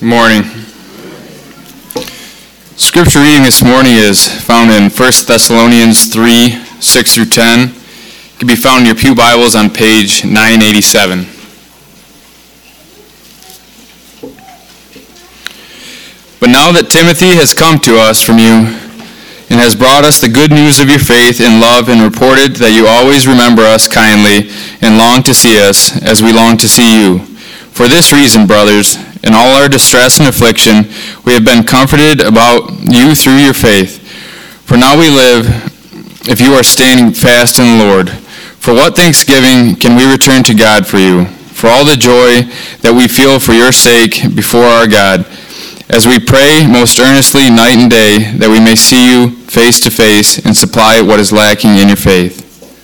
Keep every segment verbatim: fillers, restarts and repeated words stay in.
Morning. Scripture reading this morning is found in First Thessalonians three, six through ten. It can be found in your pew Bibles on page nine eighty-seven. But now that Timothy has come to us from you and has brought us the good news of your faith and love and reported that you always remember us kindly and long to see us as we long to see you. For this reason, brothers, in all our distress and affliction, we have been comforted about you through your faith. For now we live, if you are standing fast in the Lord. For what thanksgiving can we return to God for you, for all the joy that we feel for your sake before our God, as we pray most earnestly night and day that we may see you face to face and supply what is lacking in your faith.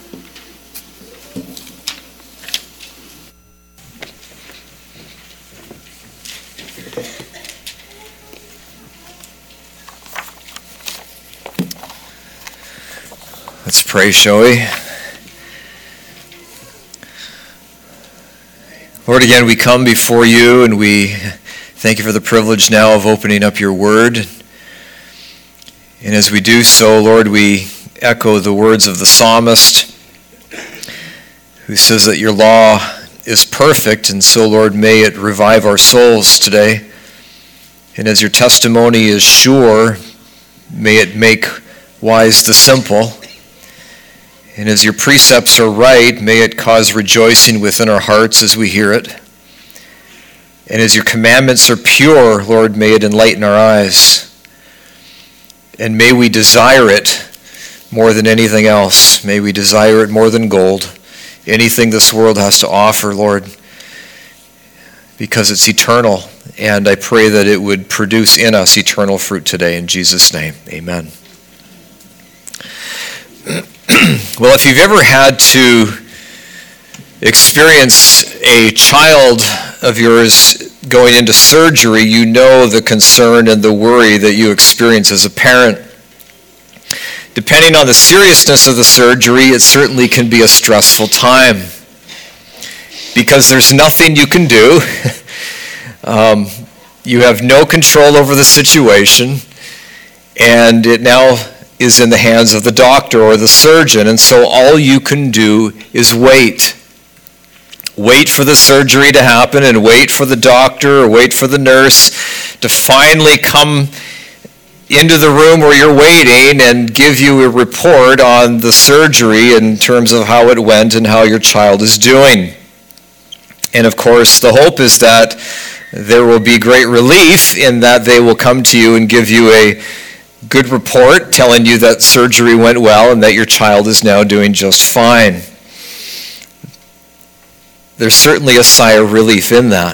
Let's pray, shall we? Lord, again, we come before you and we thank you for the privilege now of opening up your word. And as we do so, Lord, we echo the words of the psalmist who says that your law is perfect, and so, Lord, may it revive our souls today. And as your testimony is sure, may it make wise the simple. And as your precepts are right, may it cause rejoicing within our hearts as we hear it. And as your commandments are pure, Lord, may it enlighten our eyes. And may we desire it more than anything else. May we desire it more than gold, anything this world has to offer, Lord, because it's eternal. And I pray that it would produce in us eternal fruit today. In Jesus' name, amen. Well, if you've ever had to experience a child of yours going into surgery, you know the concern and the worry that you experience as a parent. Depending on the seriousness of the surgery, it certainly can be a stressful time because there's nothing you can do. um, you have no control over the situation, and it now is in the hands of the doctor or the surgeon, and so all you can do is wait. Wait for the surgery to happen and wait for the doctor or wait for the nurse to finally come into the room where you're waiting and give you a report on the surgery in terms of how it went and how your child is doing. And of course, the hope is that there will be great relief in that they will come to you and give you a good report telling you that surgery went well and that your child is now doing just fine. There's certainly a sigh of relief in that.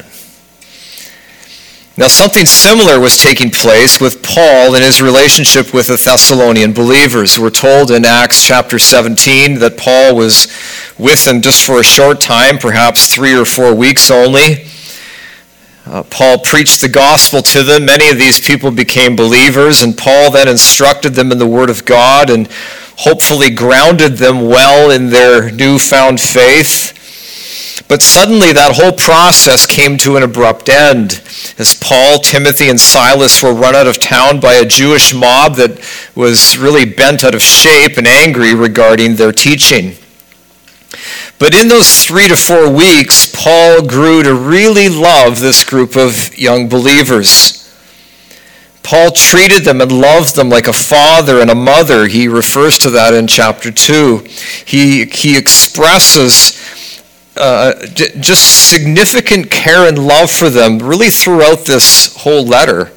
Now, something similar was taking place with Paul in his relationship with the Thessalonian believers. We're told in Acts chapter seventeen that Paul was with them just for a short time, perhaps three or four weeks only. Uh, Paul preached the gospel to them. Many of these people became believers, and Paul then instructed them in the Word of God and hopefully grounded them well in their newfound faith. But suddenly that whole process came to an abrupt end as Paul, Timothy, and Silas were run out of town by a Jewish mob that was really bent out of shape and angry regarding their teaching. But in those three to four weeks, Paul grew to really love this group of young believers. Paul treated them and loved them like a father and a mother. He refers to that in chapter two. He, he expresses uh, j- just significant care and love for them really throughout this whole letter.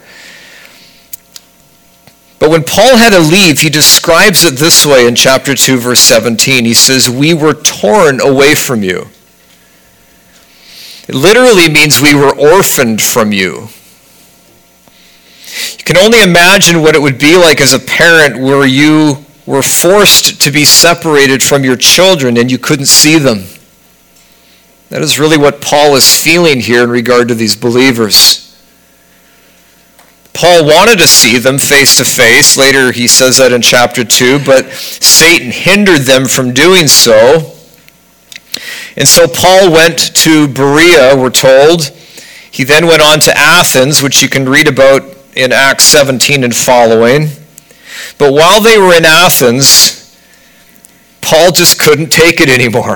But when Paul had to leave, he describes it this way in chapter two, verse seventeen. He says, "We were torn away from you." It literally means we were orphaned from you. You can only imagine what it would be like as a parent where you were forced to be separated from your children and you couldn't see them. That is really what Paul is feeling here in regard to these believers. Paul wanted to see them face to face. Later he says that in chapter two, but Satan hindered them from doing so. And so Paul went to Berea, we're told, He then went on to Athens, which you can read about in Acts seventeen and following. But while they were in Athens, Paul just couldn't take it anymore.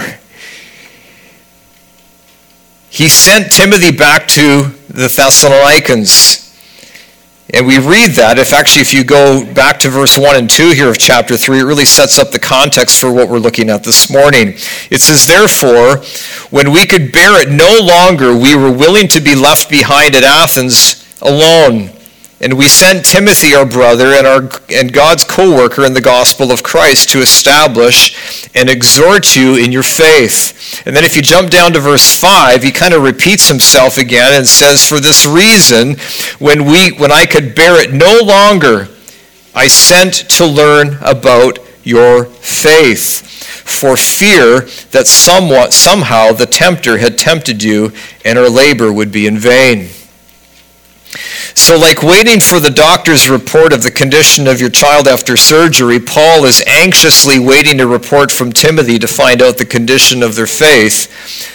He sent Timothy back to the Thessalonians. And we read that, if actually if you go back to verse one and two here of chapter three, it really sets up the context for what we're looking at this morning. It says, therefore, when we could bear it no longer, we were willing to be left behind at Athens alone. And we sent Timothy, our brother, and our and God's co-worker in the gospel of Christ to establish and exhort you in your faith. And then if you jump down to verse five, he kind of repeats himself again and says, for this reason, when we when I could bear it no longer, I sent to learn about your faith, for fear that somewhat somehow the tempter had tempted you, and our labor would be in vain. So like waiting for the doctor's report of the condition of your child after surgery, Paul is anxiously waiting a report from Timothy to find out the condition of their faith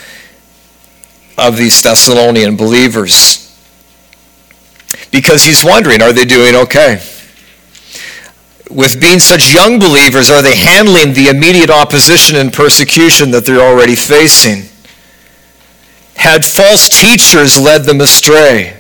of these Thessalonian believers. Because he's wondering, are they doing okay? With being such young believers, are they handling the immediate opposition and persecution that they're already facing? Had false teachers led them astray?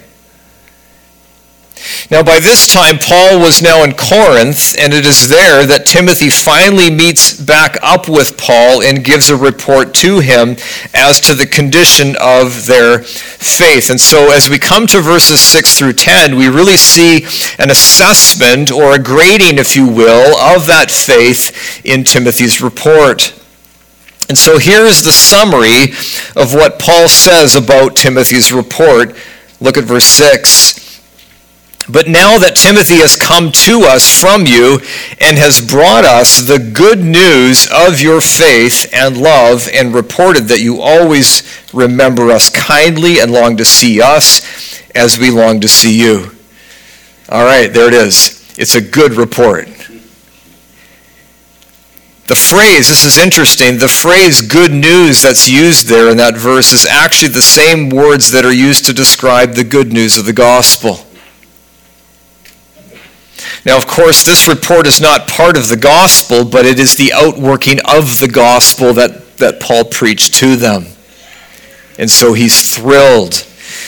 Now, by this time, Paul was now in Corinth, and it is there that Timothy finally meets back up with Paul and gives a report to him as to the condition of their faith. And so as we come to verses six through ten, we really see an assessment or a grading, if you will, of that faith in Timothy's report. And so here is the summary of what Paul says about Timothy's report. Look at verse six. But now that Timothy has come to us from you and has brought us the good news of your faith and love and reported that you always remember us kindly and long to see us as we long to see you. All right, there it is. It's a good report. The phrase, this is interesting, the phrase good news that's used there in that verse is actually the same words that are used to describe the good news of the gospel. Now, of course, this report is not part of the gospel, but it is the outworking of the gospel that, that Paul preached to them. And so he's thrilled.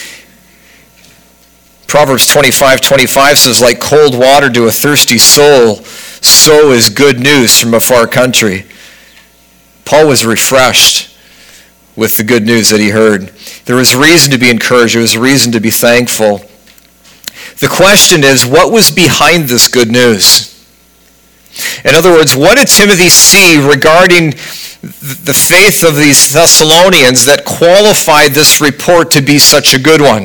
Proverbs twenty-five twenty-five says, like cold water to a thirsty soul, so is good news from a far country. Paul was refreshed with the good news that he heard. There was reason to be encouraged. There was reason to be thankful. The question is, what was behind this good news? In other words, what did Timothy see regarding the faith of these Thessalonians that qualified this report to be such a good one?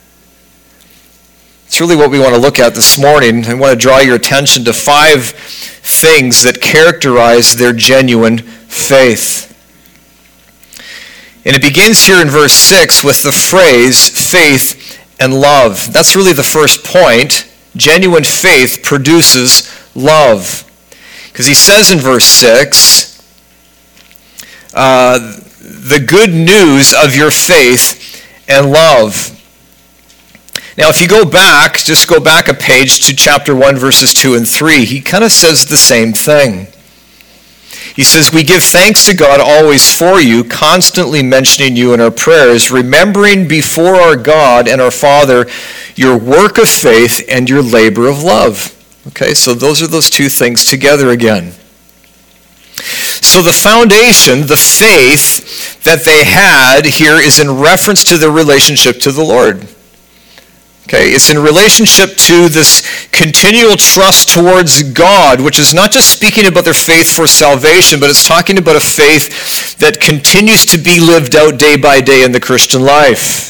It's really what we want to look at this morning. I want to draw your attention to five things that characterize their genuine faith. And it begins here in verse six with the phrase, faith and love. That's really the first point. Genuine faith produces love. Because he says in verse six, uh, the good news of your faith and love. Now, if you go back, just go back a page to chapter one, verses two and three, he kind of says the same thing. He says, we give thanks to God always for you, constantly mentioning you in our prayers, remembering before our God and our Father your work of faith and your labor of love. Okay, so those are those two things together again. So the foundation, the faith that they had here is in reference to their relationship to the Lord. Okay, it's in relationship to this continual trust towards God, which is not just speaking about their faith for salvation, but it's talking about a faith that continues to be lived out day by day in the Christian life.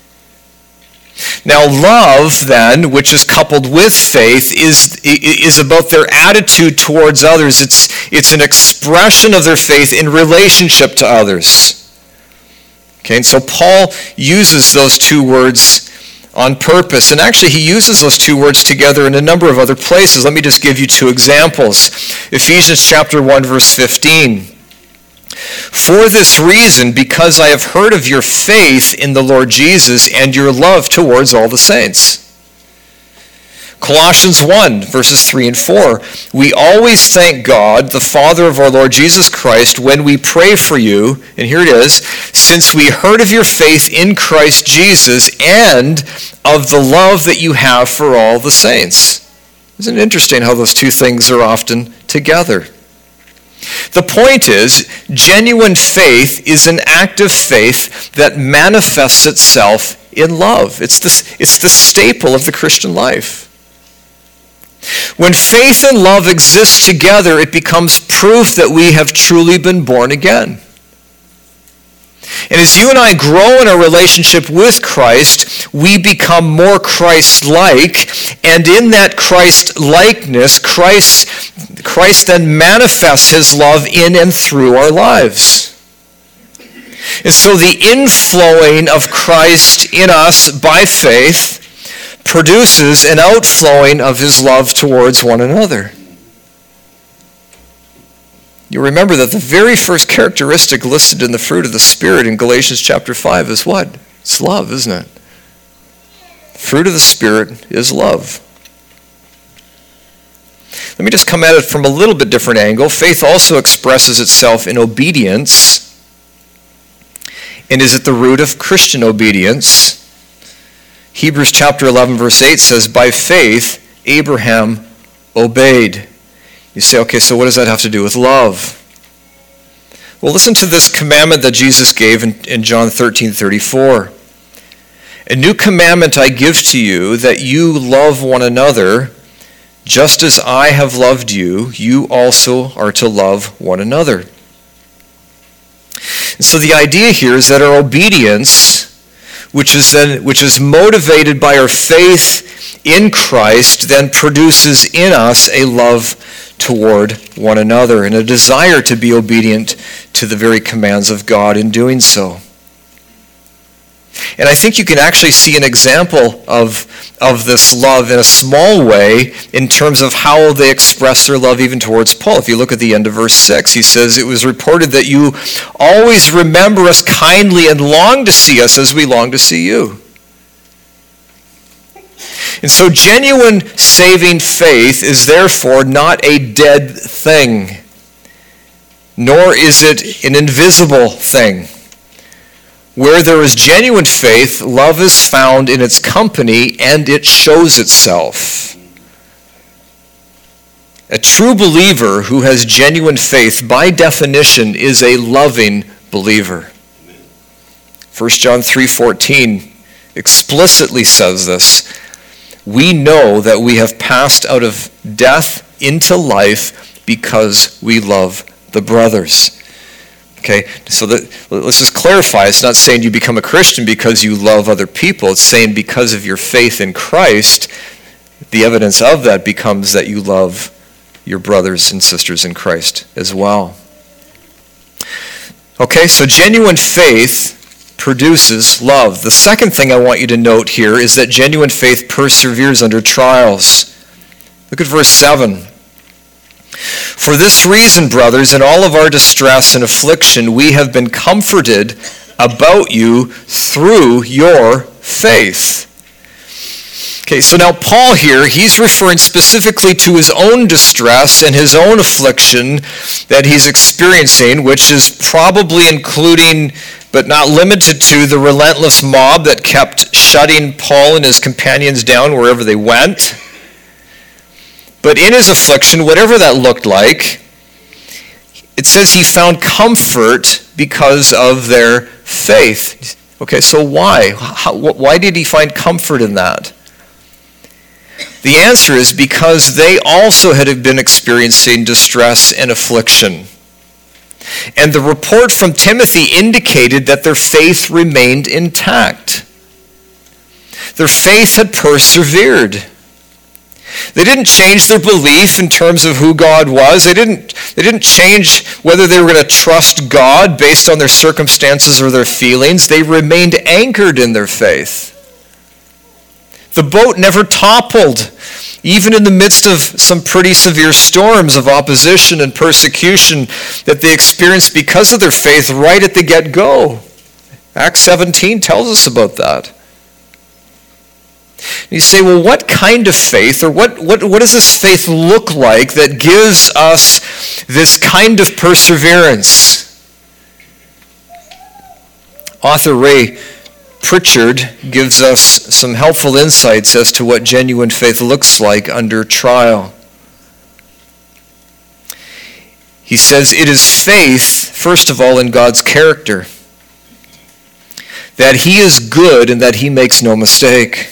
Now, love, then, which is coupled with faith, is, is about their attitude towards others. It's, it's an expression of their faith in relationship to others. Okay, and so Paul uses those two words on purpose. And actually, he uses those two words together in a number of other places. Let me just give you two examples. Ephesians chapter one, verse fifteen. For this reason, because I have heard of your faith in the Lord Jesus and your love towards all the saints. Colossians one, verses three and four. We always thank God, the Father of our Lord Jesus Christ, when we pray for you, and here it is, since we heard of your faith in Christ Jesus and of the love that you have for all the saints. Isn't it interesting how those two things are often together? The point is, genuine faith is an act of faith that manifests itself in love. It's the, it's the staple of the Christian life. When faith and love exist together, it becomes proof that we have truly been born again. And as you and I grow in our relationship with Christ, we become more Christ-like, and in that Christ-likeness, Christ, Christ then manifests his love in and through our lives. And so the inflowing of Christ in us by faith produces an outflowing of his love towards one another. You remember that the very first characteristic listed in the fruit of the Spirit in Galatians chapter five is what? It's love, isn't it? The fruit of the Spirit is love. Let me just come at it from a little bit different angle. Faith also expresses itself in obedience and is at the root of Christian obedience. Hebrews chapter eleven, verse eight says, by faith, Abraham obeyed. You say, okay, so what does that have to do with love? Well, listen to this commandment that Jesus gave in, in John thirteen thirty-four. A new commandment I give to you, that you love one another, just as I have loved you, you also are to love one another. And so the idea here is that our obedience, which is then which is motivated by our faith in Christ, then produces in us a love toward one another and a desire to be obedient to the very commands of God in doing so. And I think you can actually see an example of, of this love in a small way in terms of how they express their love even towards Paul. If you look at the end of verse six, he says, it was reported that you always remember us kindly and long to see us as we long to see you. And so genuine saving faith is therefore not a dead thing, nor is it an invisible thing. Where there is genuine faith, love is found in its company and it shows itself. A true believer who has genuine faith, by definition, is a loving believer. First John three fourteen explicitly says this. We know that we have passed out of death into life because we love the brothers. Okay, so that, let's just clarify. It's not saying you become a Christian because you love other people. It's saying because of your faith in Christ, the evidence of that becomes that you love your brothers and sisters in Christ as well. Okay, so genuine faith produces love. The second thing I want you to note here is that genuine faith perseveres under trials. Look at verse seven. For this reason, brothers, in all of our distress and affliction, we have been comforted about you through your faith. Okay, so now Paul here, he's referring specifically to his own distress and his own affliction that he's experiencing, which is probably including, but not limited to, the relentless mob that kept shutting Paul and his companions down wherever they went. But in his affliction, whatever that looked like, it says he found comfort because of their faith. Okay, so why? How, why did he find comfort in that? The answer is because they also had been experiencing distress and affliction. And the report from Timothy indicated that their faith remained intact. Their faith had persevered. They didn't change their belief in terms of who God was. They didn't, they didn't change whether they were going to trust God based on their circumstances or their feelings. They remained anchored in their faith. The boat never toppled, even in the midst of some pretty severe storms of opposition and persecution that they experienced because of their faith right at the get-go. Acts seventeen tells us about that. And you say, well, what kind of faith, or what, what, what does this faith look like that gives us this kind of perseverance? Author Ray Pritchard gives us some helpful insights as to what genuine faith looks like under trial. He says, it is faith, first of all, in God's character, that he is good and that he makes no mistake.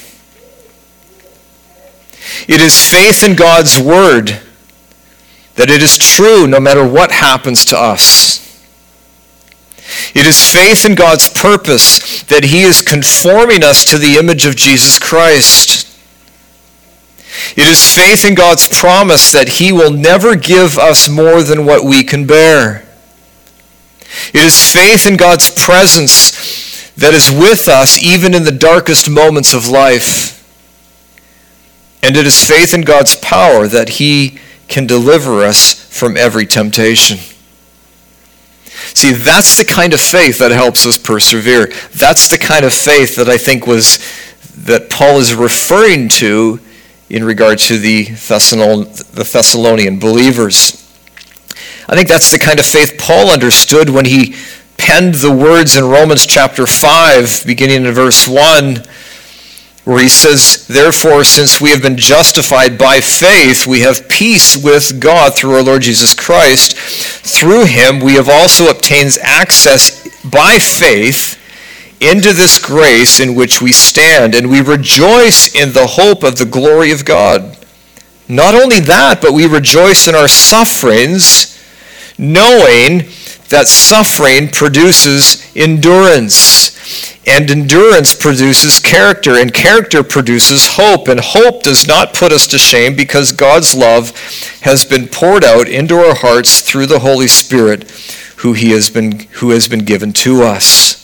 It is faith in God's word, that it is true no matter what happens to us. It is faith in God's purpose, that he is conforming us to the image of Jesus Christ. It is faith in God's promise that he will never give us more than what we can bear. It is faith in God's presence that is with us even in the darkest moments of life. And it is faith in God's power that he can deliver us from every temptation. See, that's the kind of faith that helps us persevere. That's the kind of faith that I think was, that Paul is referring to in regard to the Thessalonian believers. I think that's the kind of faith Paul understood when he penned the words in Romans chapter five, beginning in verse one, where he says, therefore, since we have been justified by faith, we have peace with God through our Lord Jesus Christ. Through him, we have also obtained access by faith into this grace in which we stand, and we rejoice in the hope of the glory of God. Not only that, but we rejoice in our sufferings, knowing that suffering produces endurance. And endurance produces character, and character produces hope. And hope does not put us to shame because God's love has been poured out into our hearts through the Holy Spirit who he has been, who has been given to us.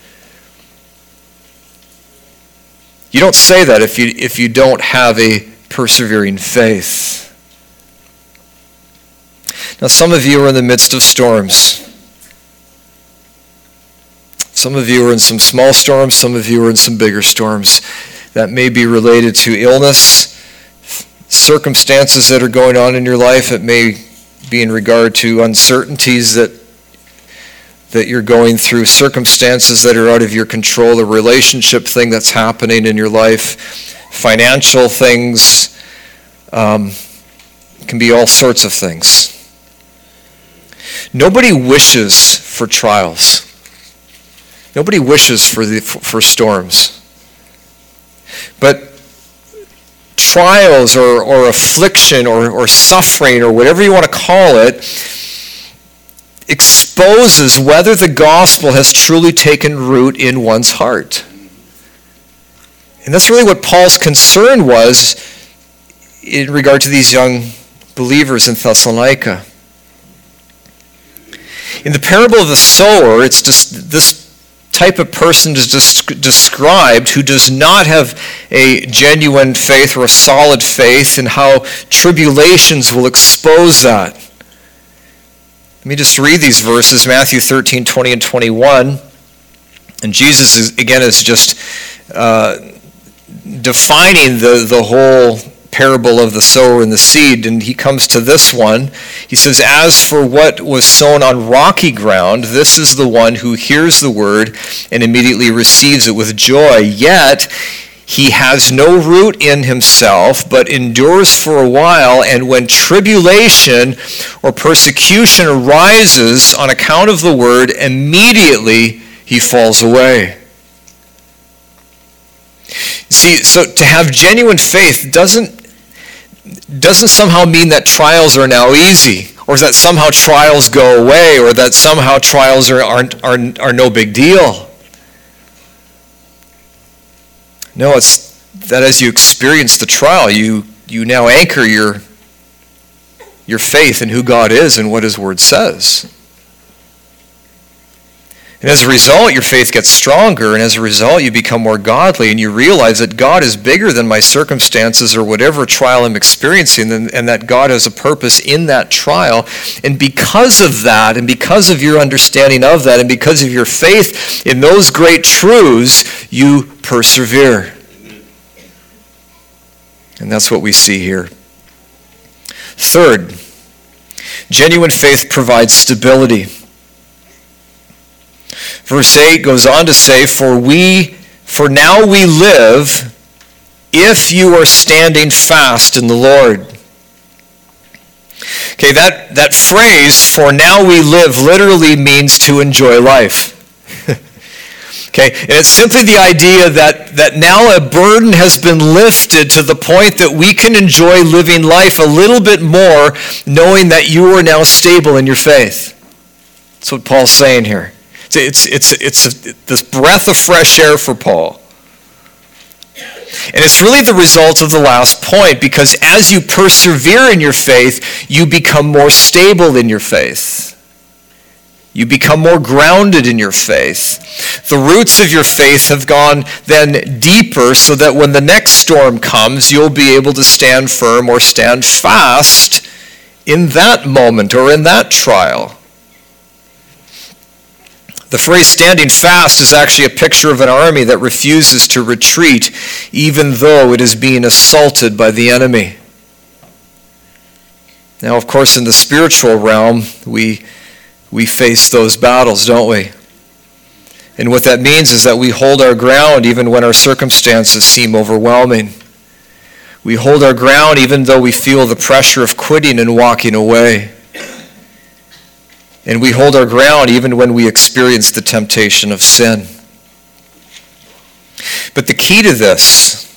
You don't say that if you, if you don't have a persevering faith. Now, some of you are in the midst of storms. Some of you are in some small storms, some of you are in some bigger storms that may be related to illness, circumstances that are going on in your life. It may be in regard to uncertainties that that you're going through, circumstances that are out of your control, a relationship thing that's happening in your life, financial things, um, it can be all sorts of things. Nobody wishes for trials. Nobody wishes for the for storms. But trials or, or affliction or, or suffering or whatever you want to call it exposes whether the gospel has truly taken root in one's heart. And that's really what Paul's concern was in regard to these young believers in Thessalonica. In the parable of the sower, it's just this type of person is described who does not have a genuine faith or a solid faith, and how tribulations will expose that. Let me just read these verses, Matthew thirteen, twenty and twenty-one. And Jesus, is, again, is just uh, defining the, the whole parable of the sower and the seed, and he comes to this one. He says, as for what was sown on rocky ground, this is the one who hears the word and immediately receives it with joy. Yet he has no root in himself, but endures for a while, and when tribulation or persecution arises on account of the word, immediately he falls away. See, so to have genuine faith doesn't doesn't somehow mean that trials are now easy, or that somehow trials go away, or that somehow trials are aren't are, are no big deal. No, it's that as you experience the trial, you you now anchor your your faith in who God is and what his word says. And as a result, your faith gets stronger, and as a result, you become more godly, and you realize that God is bigger than my circumstances or whatever trial I'm experiencing, and, and that God has a purpose in that trial. And because of that, and because of your understanding of that, and because of your faith in those great truths, you persevere. And that's what we see here. Third, genuine faith provides stability. Verse eight goes on to say, For we, for now we live, if you are standing fast in the Lord. Okay, that, that phrase, for now we live, literally means to enjoy life. Okay, and it's simply the idea that, that now a burden has been lifted to the point that we can enjoy living life a little bit more, knowing that you are now stable in your faith. That's what Paul's saying here. It's, it's, it's, it's a, this breath of fresh air for Paul. And it's really the result of the last point, because as you persevere in your faith, you become more stable in your faith. You become more grounded in your faith. The roots of your faith have gone then deeper, so that when the next storm comes, you'll be able to stand firm or stand fast in that moment or in that trial. The phrase standing fast is actually a picture of an army that refuses to retreat, even though it is being assaulted by the enemy. Now, of course, in the spiritual realm, we we face those battles, don't we? And what that means is that we hold our ground even when our circumstances seem overwhelming. We hold our ground even though we feel the pressure of quitting and walking away. And we hold our ground even when we experience the temptation of sin. But the key to this,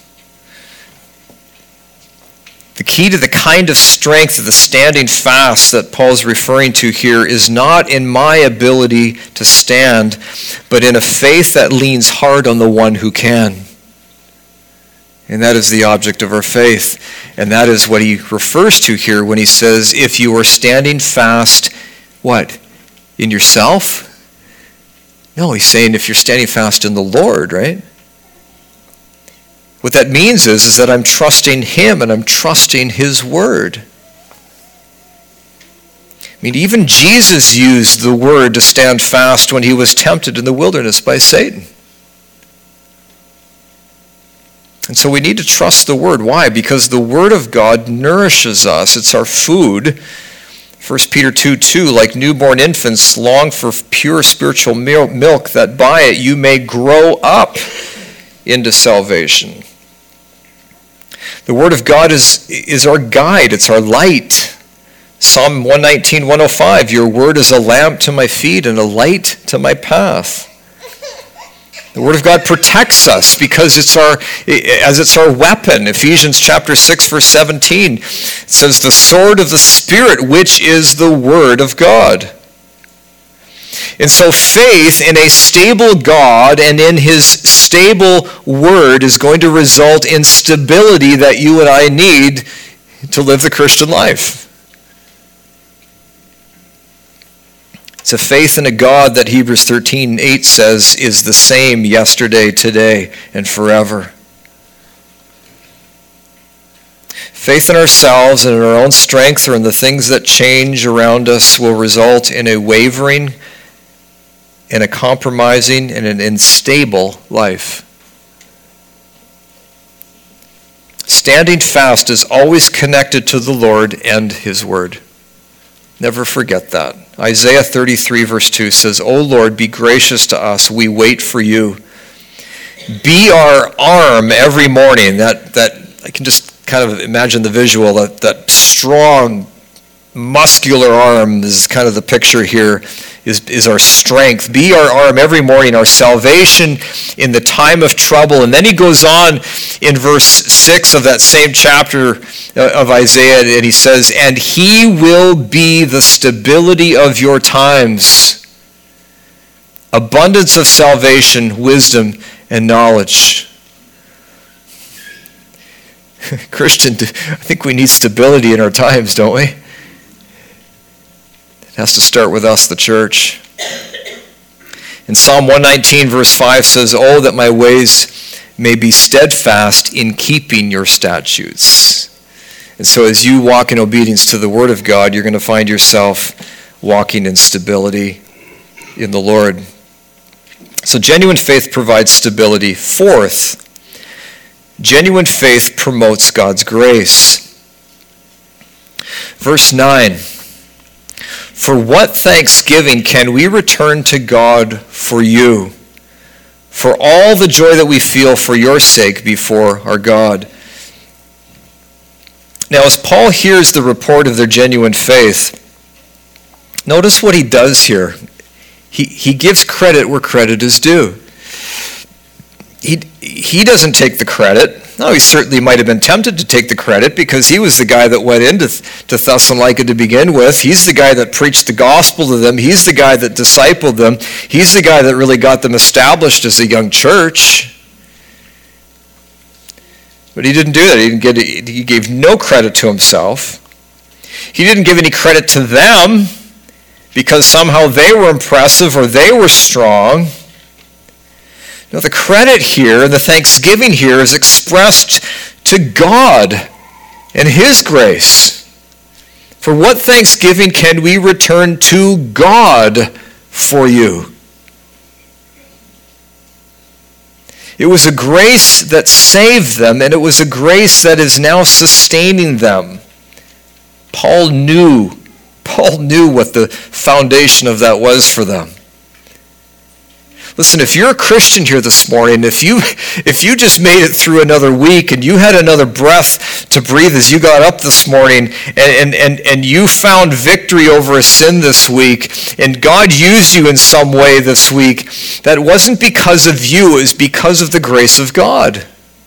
the key to the kind of strength of the standing fast that Paul's referring to here is not in my ability to stand, but in a faith that leans hard on the one who can. And that is the object of our faith. And that is what he refers to here when he says, if you are standing fast, what? In yourself? No, he's saying if you're standing fast in the Lord, right? What that means is, is that I'm trusting him and I'm trusting his word. I mean, even Jesus used the word to stand fast when he was tempted in the wilderness by Satan. And so we need to trust the word. Why? Because the word of God nourishes us. It's our food. First Peter two two, like newborn infants, long for pure spiritual milk, that by it you may grow up into salvation. The word of God is, is our guide. It's our light. Psalm one nineteen, one oh five, your word is a lamp to my feet and a light to my path. The word of God protects us because it's our, as it's our weapon. Ephesians chapter six, verse seventeen, it says, the sword of the Spirit, which is the word of God. And so faith in a stable God and in his stable word is going to result in stability that you and I need to live the Christian life. It's a faith in a God that Hebrews thirteen eight says is the same yesterday, today, and forever. Faith in ourselves and in our own strength or in the things that change around us will result in a wavering, in a compromising, and an unstable life. Standing fast is always connected to the Lord and his word. Never forget that. Isaiah thirty-three verse two says, O Lord, be gracious to us. We wait for you. Be our arm every morning. That, that I can just kind of imagine the visual, that, that strong, muscular arm is kind of the picture here, is, is our strength. Be our arm every morning, our salvation in the time of trouble. And then he goes on in verse six of that same chapter of Isaiah, and he says, and he will be the stability of your times, abundance of salvation, wisdom, and knowledge. Christian, I think we need stability in our times, don't we? It has to start with us, the church. And Psalm one nineteen verse five says, "Oh, that my ways may be steadfast in keeping your statutes." And so as you walk in obedience to the Word of God, you're going to find yourself walking in stability in the Lord. So genuine faith provides stability. Fourth, genuine faith promotes God's grace. Verse nine, "For what thanksgiving can we return to God for you, for all the joy that we feel for your sake before our God?" Now, as Paul hears the report of their genuine faith, notice what he does here. He, he gives credit where credit is due. He, he doesn't take the credit. No, he certainly might have been tempted to take the credit because he was the guy that went into to Thessalonica to begin with. He's the guy that preached the gospel to them. He's the guy that discipled them. He's the guy that really got them established as a young church. But he didn't do that. He, didn't get, he gave no credit to himself. He didn't give any credit to them because somehow they were impressive or they were strong. No, the credit here and the thanksgiving here is expressed to God and His grace. For what thanksgiving can we return to God for you? It was a grace that saved them, and it was a grace that is now sustaining them. Paul knew, Paul knew what the foundation of that was for them. Listen, if you're a Christian here this morning, if you if you just made it through another week and you had another breath to breathe as you got up this morning and, and, and, and you found victory over a sin this week and God used you in some way this week, that wasn't because of you, it was because of the grace of God.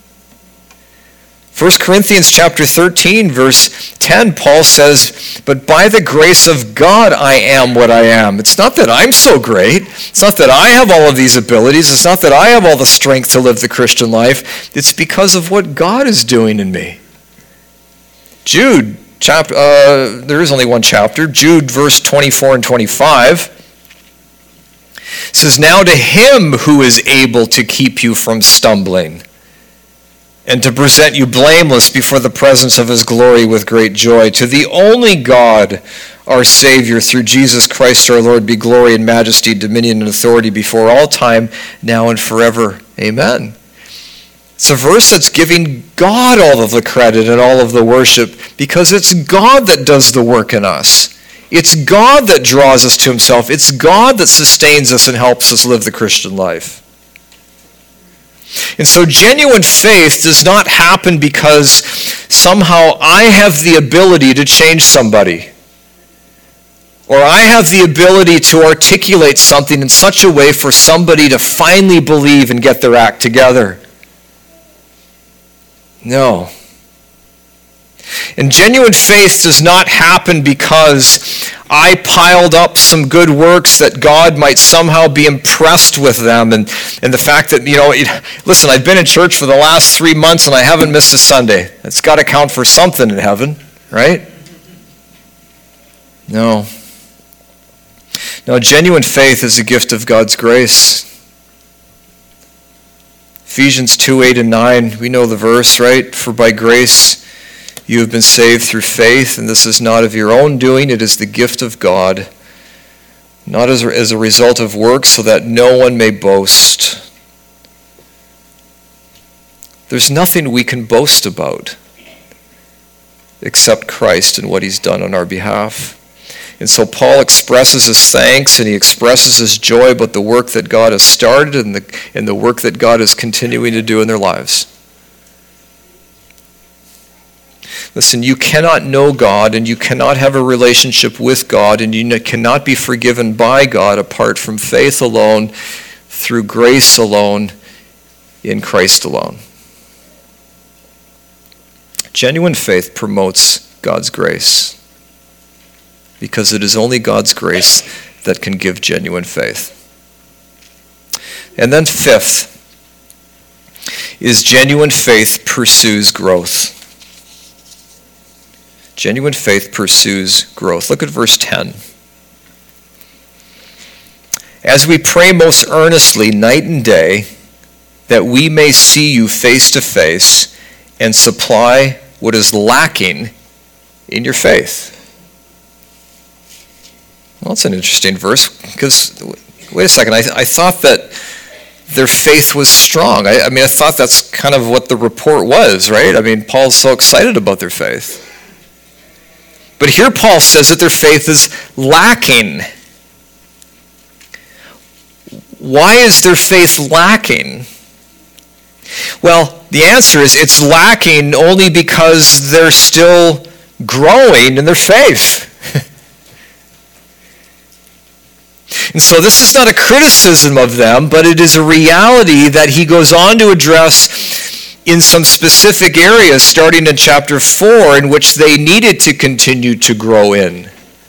First Corinthians chapter thirteen, verse ten, Paul says, "But by the grace of God I am what I am." It's not that I'm so great. It's not that I have all of these abilities. It's not that I have all the strength to live the Christian life. It's because of what God is doing in me. Jude, chapter, uh, there is only one chapter. Jude, verse twenty-four and twenty-five, says, "Now to Him who is able to keep you from stumbling, and to present you blameless before the presence of His glory with great joy. To the only God, our Savior, through Jesus Christ our Lord, be glory and majesty, dominion and authority before all time, now and forever. Amen." It's a verse that's giving God all of the credit and all of the worship because it's God that does the work in us. It's God that draws us to Himself. It's God that sustains us and helps us live the Christian life. And so genuine faith does not happen because somehow I have the ability to change somebody, or I have the ability to articulate something in such a way for somebody to finally believe and get their act together. No. And genuine faith does not happen because I piled up some good works that God might somehow be impressed with them. And, and the fact that, you know, it, listen, I've been in church for the last three months and I haven't missed a Sunday. It's got to count for something in heaven, right? No. No, genuine faith is a gift of God's grace. Ephesians two, eight and nine, we know the verse, right? "For by grace you have been saved through faith, and this is not of your own doing, it is the gift of God, not as a, as a result of works, so that no one may boast." There's nothing we can boast about except Christ and what He's done on our behalf. And so Paul expresses his thanks and he expresses his joy about the work that God has started and the, and the work that God is continuing to do in their lives. Listen, you cannot know God and you cannot have a relationship with God and you cannot be forgiven by God apart from faith alone, through grace alone, in Christ alone. Genuine faith promotes God's grace because it is only God's grace that can give genuine faith. And then fifth is genuine faith pursues growth. Genuine faith pursues growth. Look at verse ten. as we pray most earnestly night and day, that we may see you face to face and supply what is lacking in your faith. Well, that's an interesting verse, because, wait a second, I, I thought that their faith was strong. I, I mean, I thought that's kind of what the report was, right? I mean, Paul's so excited about their faith. But here Paul says that their faith is lacking. Why is their faith lacking? Well, the answer is it's lacking only because they're still growing in their faith. And so this is not a criticism of them, but it is a reality that he goes on to address in some specific areas, starting in chapter four, in which they needed to continue to grow in.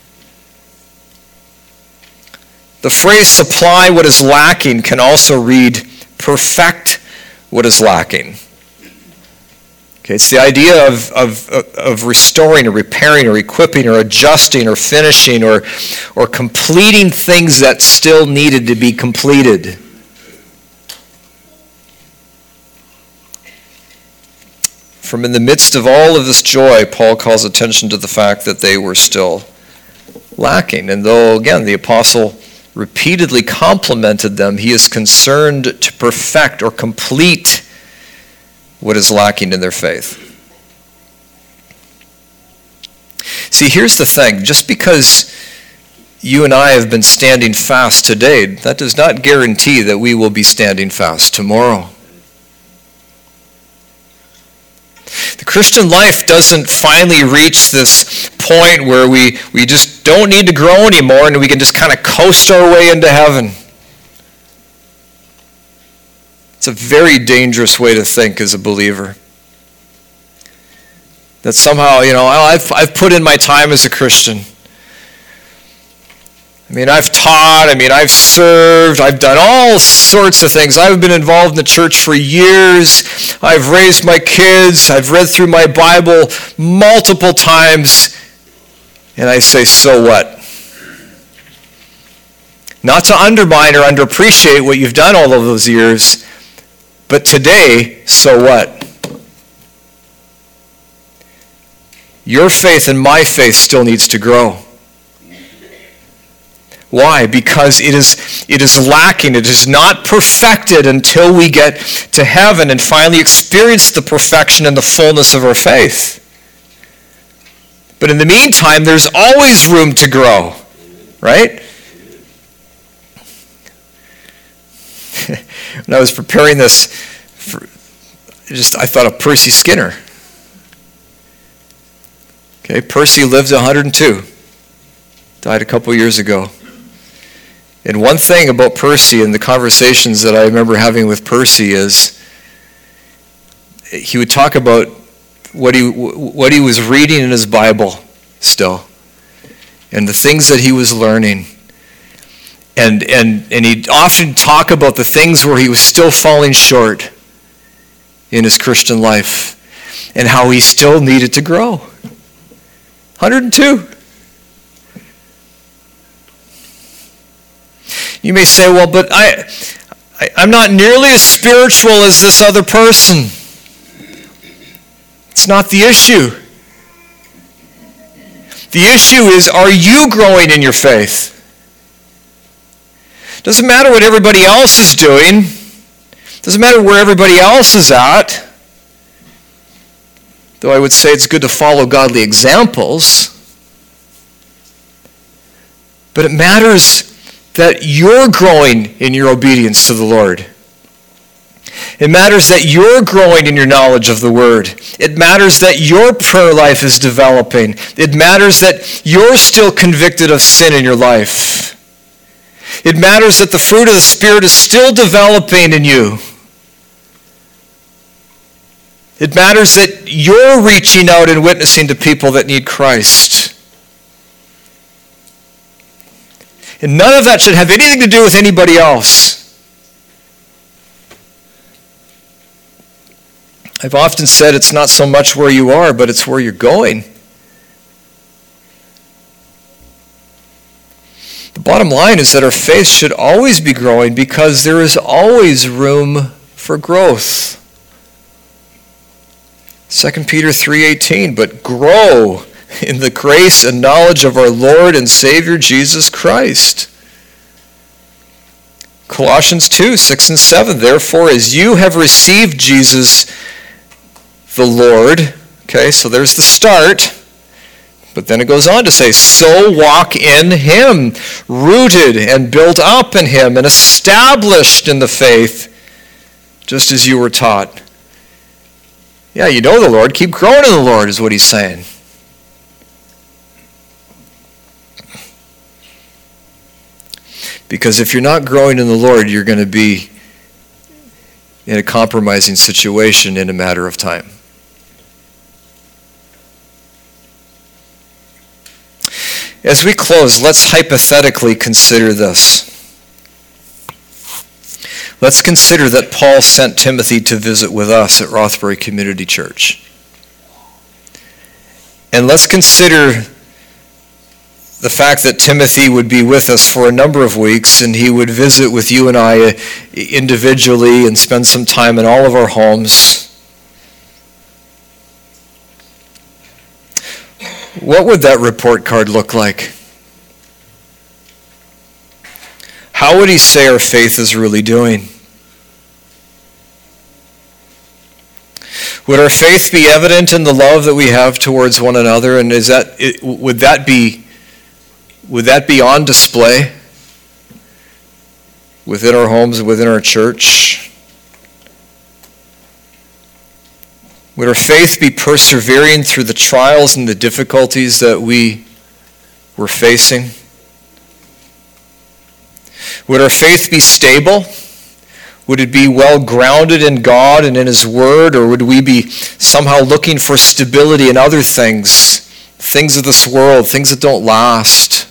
The phrase supply what is lacking can also read perfect what is lacking. Okay, it's the idea of, of, of restoring or repairing or equipping or adjusting or finishing or, or completing things that still needed to be completed. From in the midst of all of this joy, Paul calls attention to the fact that they were still lacking. And though, again, the apostle repeatedly complimented them, he is concerned to perfect or complete what is lacking in their faith. See, here's the thing. Just because you and I have been standing fast today, that does not guarantee that we will be standing fast tomorrow. The Christian life doesn't finally reach this point where we, we just don't need to grow anymore and we can just kind of coast our way into heaven. It's a very dangerous way to think as a believer. That somehow, you know, I've, I've put in my time as a Christian. I mean, I've taught, I mean, I've served, I've done all sorts of things. I've been involved in the church for years. I've raised my kids. I've read through my Bible multiple times. And I say, so what? Not to undermine or underappreciate what you've done all of those years, but today, so what? Your faith and my faith still needs to grow. Why? Because it is, it is lacking. It is not perfected until we get to heaven and finally experience the perfection and the fullness of our faith. But in the meantime, there's always room to grow, right? When I was preparing this, for, just I thought of Percy Skinner. Okay, Percy lived one hundred two. Died a couple years ago. And one thing about Percy and the conversations that I remember having with Percy is he would talk about what he what he was reading in his Bible still, and the things that he was learning. And and and he'd often talk about the things where he was still falling short in his Christian life and how he still needed to grow. one hundred two. You may say, well, but I, I, I'm not nearly as spiritual as this other person. It's not the issue. The issue is, are you growing in your faith? Doesn't matter what everybody else is doing. Doesn't matter where everybody else is at. Though I would say it's good to follow godly examples. But it matters that you're growing in your obedience to the Lord. It matters that you're growing in your knowledge of the Word. It matters that your prayer life is developing. It matters that you're still convicted of sin in your life. It matters that the fruit of the Spirit is still developing in you. It matters that you're reaching out and witnessing to people that need Christ. And none of that should have anything to do with anybody else. I've often said it's not so much where you are, but it's where you're going. The bottom bottom line is that our faith should always be growing because there is always room for growth. Second Peter three eighteen, but grow in the grace and knowledge of our Lord and Savior Jesus Christ. Colossians two six and seven, therefore as you have received Jesus the Lord, okay, so there's the start. But then it goes on to say, so walk in him, rooted and built up in him and established in the faith, just as you were taught. Yeah, you know the Lord. Keep growing in the Lord is what he's saying. Because if you're not growing in the Lord, you're going to be in a compromising situation in a matter of time. As we close, let's hypothetically consider this. Let's consider that Paul sent Timothy to visit with us at Rothbury Community Church. And let's consider the fact that Timothy would be with us for a number of weeks, and he would visit with you and I individually and spend some time in all of our homes. What would that report card look like? How would he say our faith is really doing? Would our faith be evident in the love that we have towards one another? And is that would that be would that be on display within our homes, within our church? Would our faith be persevering through the trials and the difficulties that we were facing? Would our faith be stable? Would it be well grounded in God and in his word? Or would we be somehow looking for stability in other things, things of this world, things that don't last?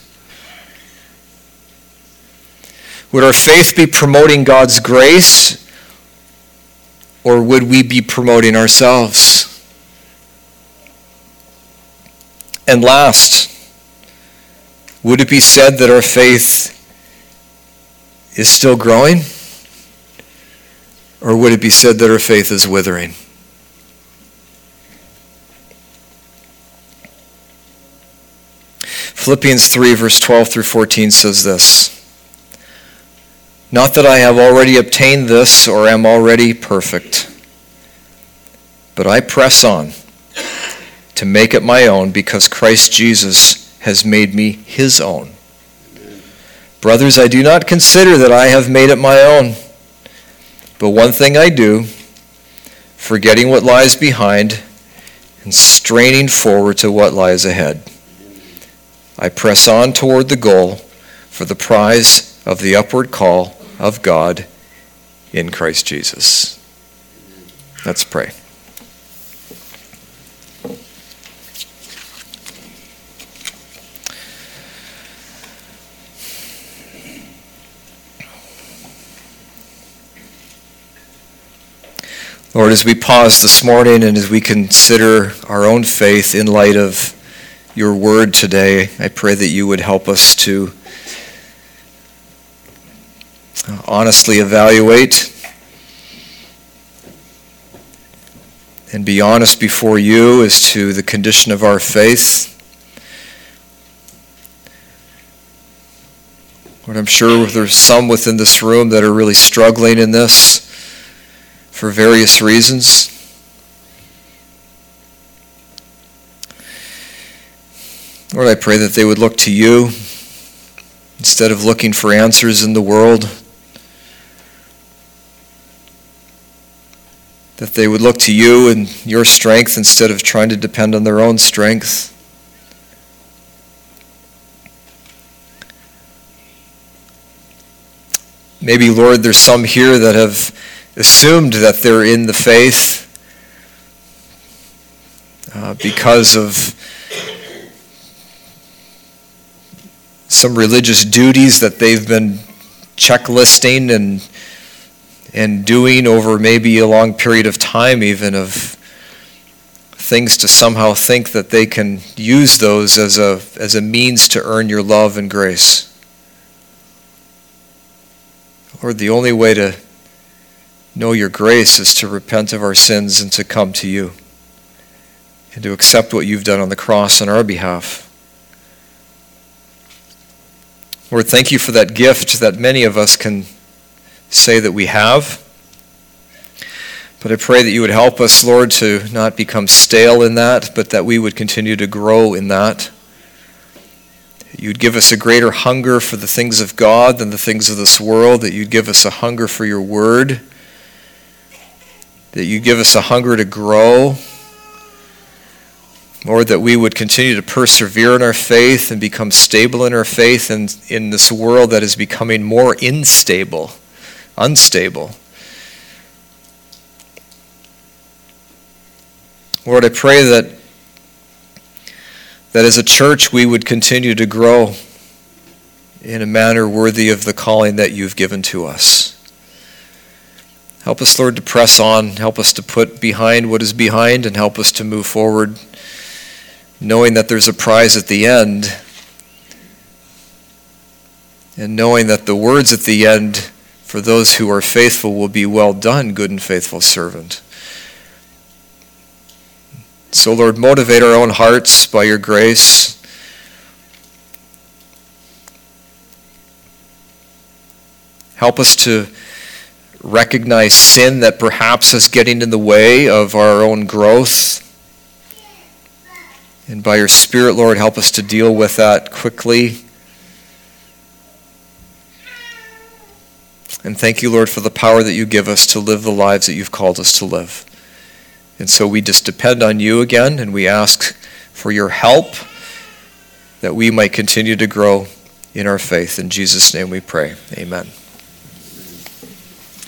Would our faith be promoting God's grace? Or would we be promoting ourselves? And last, would it be said that our faith is still growing? Or would it be said that our faith is withering? Philippians three, verse twelve through fourteen says this, not that I have already obtained this or am already perfect, but I press on to make it my own because Christ Jesus has made me his own. Brothers, I do not consider that I have made it my own, but one thing I do, forgetting what lies behind and straining forward to what lies ahead. I press on toward the goal for the prize of the upward call of God in Christ Jesus. Let's pray. Lord, as we pause this morning and as we consider our own faith in light of your word today, I pray that you would help us to honestly evaluate and be honest before you as to the condition of our faith. Lord, I'm sure there's some within this room that are really struggling in this for various reasons. Lord, I pray that they would look to you instead of looking for answers in the world. That they would look to you and your strength instead of trying to depend on their own strength. Maybe, Lord, there's some here that have assumed that they're in the faith uh, because of some religious duties that they've been checklisting and and doing over maybe a long period of time, even of things to somehow think that they can use those as a as a means to earn your love and grace. Lord, the only way to know your grace is to repent of our sins and to come to you and to accept what you've done on the cross on our behalf. Lord, thank you for that gift that many of us can say that we have. But I pray that you would help us, Lord, to not become stale in that, but that we would continue to grow in that. You'd give us a greater hunger for the things of God than the things of this world, that you'd give us a hunger for your word, that you'd give us a hunger to grow. Lord, that we would continue to persevere in our faith and become stable in our faith in, in this world that is becoming more unstable, unstable. Lord, I pray that that as a church we would continue to grow in a manner worthy of the calling that you've given to us. Help us, Lord, to press on. Help us to put behind what is behind and help us to move forward, knowing that there's a prize at the end and knowing that the words at the end for those who are faithful will be, "Well done, good and faithful servant." So, Lord, motivate our own hearts by your grace. Help us to recognize sin that perhaps is getting in the way of our own growth. And by your Spirit, Lord, help us to deal with that quickly. And thank you, Lord, for the power that you give us to live the lives that you've called us to live. And so we just depend on you again, and we ask for your help that we might continue to grow in our faith. In Jesus' name we pray. Amen.